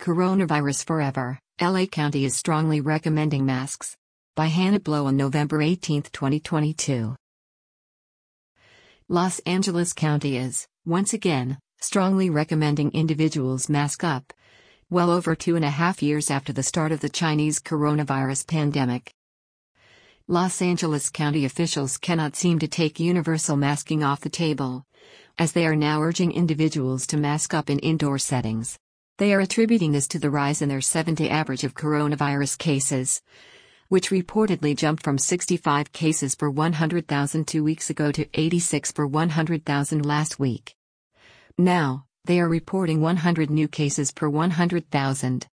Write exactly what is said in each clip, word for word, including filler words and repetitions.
Coronavirus Forever, L A County is strongly recommending masks. By Hannah Blow on November eighteenth, twenty twenty-two. Los Angeles County is, once again, strongly recommending individuals mask up, well over two and a half years after the start of the Chinese coronavirus pandemic. Los Angeles County officials cannot seem to take universal masking off the table, as they are now urging individuals to mask up in indoor settings. They are attributing this to the rise in their seven-day average of coronavirus cases, which reportedly jumped from sixty-five cases per one hundred thousand two weeks ago to eighty-six per one hundred thousand last week. Now, they are reporting one hundred new cases per one hundred thousand.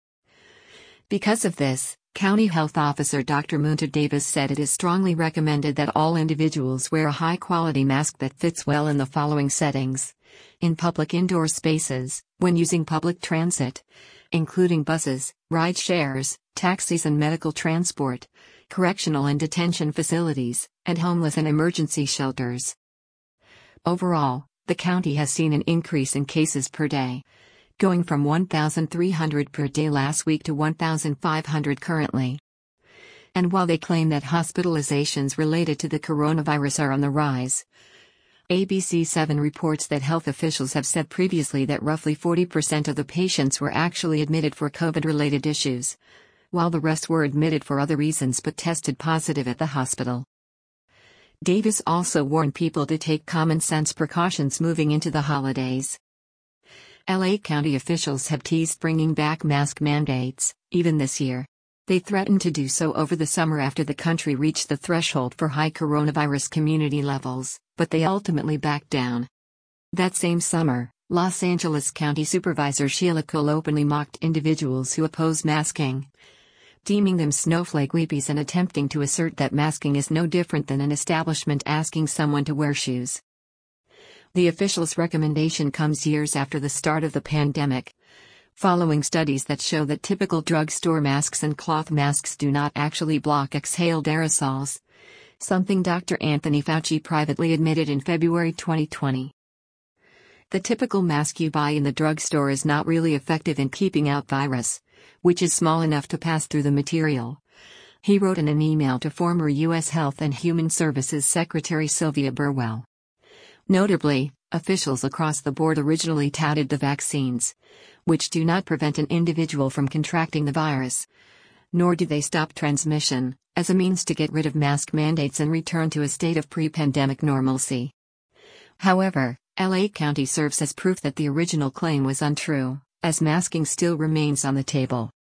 Because of this, County Health Officer Doctor Munta Davis said it is strongly recommended that all individuals wear a high-quality mask that fits well in the following settings: in public indoor spaces, when using public transit, including buses, ride shares, taxis and medical transport, correctional and detention facilities, and homeless and emergency shelters. Overall, the county has seen an increase in cases per day, going from one thousand three hundred per day last week to one thousand five hundred currently. And while they claim that hospitalizations related to the coronavirus are on the rise, A B C seven reports that health officials have said previously that roughly forty percent of the patients were actually admitted for COVID-related issues, while the rest were admitted for other reasons but tested positive at the hospital. Davis also warned people to take common-sense precautions moving into the holidays. L A County officials have teased bringing back mask mandates, even this year. They threatened to do so over the summer after the country reached the threshold for high coronavirus community levels, but they ultimately backed down. That same summer, Los Angeles County Supervisor Sheila Kuehl openly mocked individuals who oppose masking, deeming them snowflake weepies and attempting to assert that masking is no different than an establishment asking someone to wear shoes. The official's recommendation comes years after the start of the pandemic, following studies that show that typical drugstore masks and cloth masks do not actually block exhaled aerosols, something Doctor Anthony Fauci privately admitted in February twenty twenty. The typical mask you buy in the drugstore is not really effective in keeping out virus, which is small enough to pass through the material, he wrote in an email to former U S Health and Human Services Secretary Sylvia Burwell. Notably, officials across the board originally touted the vaccines, which do not prevent an individual from contracting the virus, nor do they stop transmission, as a means to get rid of mask mandates and return to a state of pre-pandemic normalcy. However, L A County serves as proof that the original claim was untrue, as masking still remains on the table.